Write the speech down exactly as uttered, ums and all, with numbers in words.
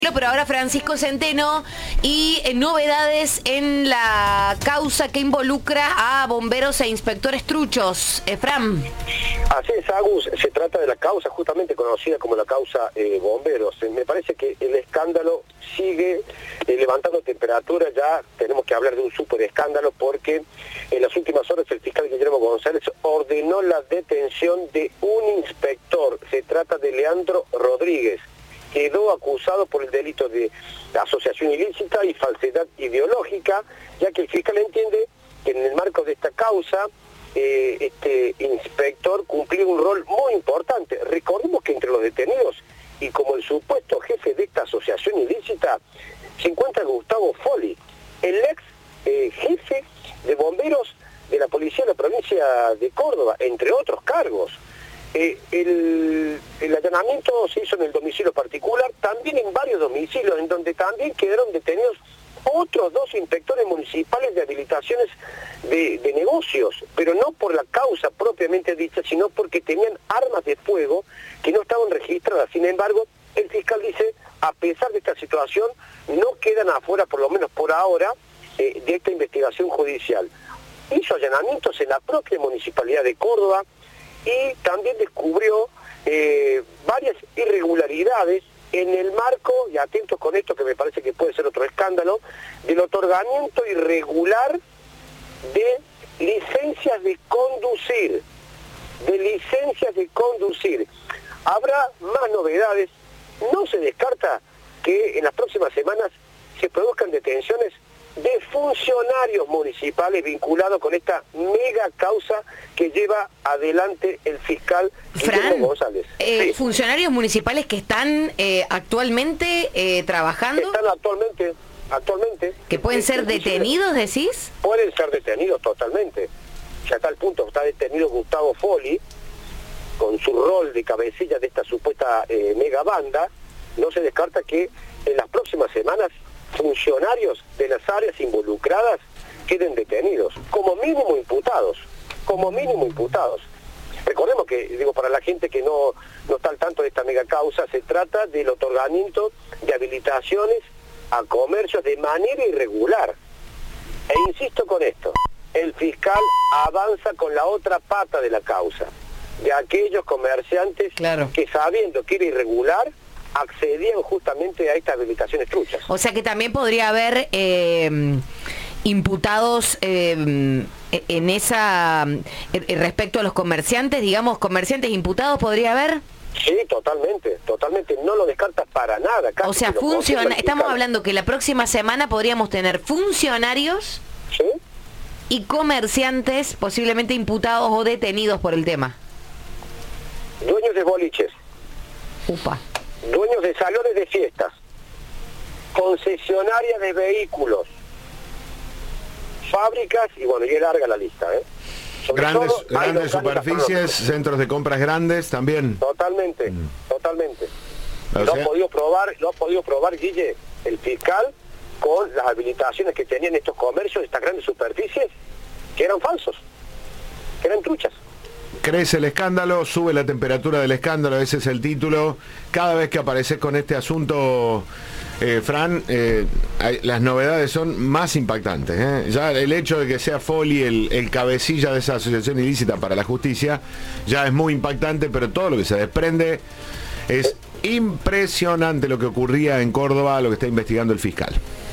Pero ahora Francisco Centeno y eh, novedades en la causa que involucra a bomberos e inspectores truchos. Eh, Fran. Así es, Agus, se trata de la causa justamente conocida como la causa eh, bomberos. Eh, me parece que el escándalo sigue eh, levantando temperatura, ya tenemos que hablar de un súper escándalo porque en las últimas horas el fiscal Guillermo González ordenó la detención de un inspector. Se trata de Leandro Rodríguez. Quedó acusado por el delito de asociación ilícita y falsedad ideológica, ya que el fiscal entiende que en el marco de esta causa, eh, este inspector cumplió un rol muy importante. Recordemos que entre los detenidos y como el supuesto jefe de esta asociación ilícita, se encuentra Gustavo Foli, el ex eh, jefe de bomberos de la policía de la provincia de Córdoba, entre otros cargos. Eh, el, el allanamiento se hizo en el domicilio particular, también en varios domicilios, en donde también quedaron detenidos otros dos inspectores municipales de habilitaciones de, de negocios, pero no por la causa propiamente dicha, sino porque tenían armas de fuego que no estaban registradas. Sin embargo, el fiscal dice, a pesar de esta situación, no quedan afuera, por lo menos por ahora, eh, de esta investigación judicial. Hizo allanamientos en la propia municipalidad de Córdoba, y también descubrió eh, varias irregularidades en el marco, y atentos con esto que me parece que puede ser otro escándalo, del otorgamiento irregular de licencias de conducir, de licencias de conducir. Habrá más novedades, no se descarta que en las próximas semanas se produzcan detenciones de funcionarios municipales vinculados con esta mega causa que lleva adelante el fiscal Guillermo González. Eh, sí. Funcionarios municipales que están eh, actualmente eh, trabajando. Están actualmente, actualmente. ¿Que pueden ser detenidos, decís? Pueden ser detenidos totalmente. Ya está el punto, está detenido Gustavo Foli, con su rol de cabecilla de esta supuesta eh, mega banda. No se descarta que en las próximas semanas funcionarios de las áreas involucradas queden detenidos, como mínimo imputados, como mínimo imputados. Recordemos que, digo, para la gente que no, no está al tanto de esta mega causa, se trata del otorgamiento de habilitaciones a comercios de manera irregular. E insisto con esto, el fiscal avanza con la otra pata de la causa, de aquellos comerciantes claro. que sabiendo que era irregular, accedían justamente a estas habilitaciones truchas. O sea que también podría haber eh, imputados eh, en esa eh, respecto a los comerciantes, digamos, comerciantes imputados podría haber. Sí, totalmente, totalmente, no lo descarta para nada. O sea, funciona, estamos hablando que la próxima semana podríamos tener funcionarios ¿sí? y comerciantes posiblemente imputados o detenidos por el tema. Dueños de boliches. Upa. Dueños de salones de fiestas, concesionarias de vehículos, fábricas, y bueno, y es larga la lista, ¿eh? Sobre grandes todo, grandes superficies, centros de compras grandes también. Totalmente, mm. totalmente. O lo sea... ha podido probar, lo ha podido probar, Guille, el fiscal, con las habilitaciones que tenían estos comercios, estas grandes superficies, que eran falsos, que eran truchas. Crece el escándalo, sube la temperatura del escándalo, ese es el título. Cada vez que apareces con este asunto, eh, Fran, eh, hay, las novedades son más impactantes. ¿eh? Ya el hecho de que sea Foli el, el cabecilla de esa asociación ilícita para la justicia, ya es muy impactante, pero todo lo que se desprende es impresionante lo que ocurría en Córdoba, lo que está investigando el fiscal.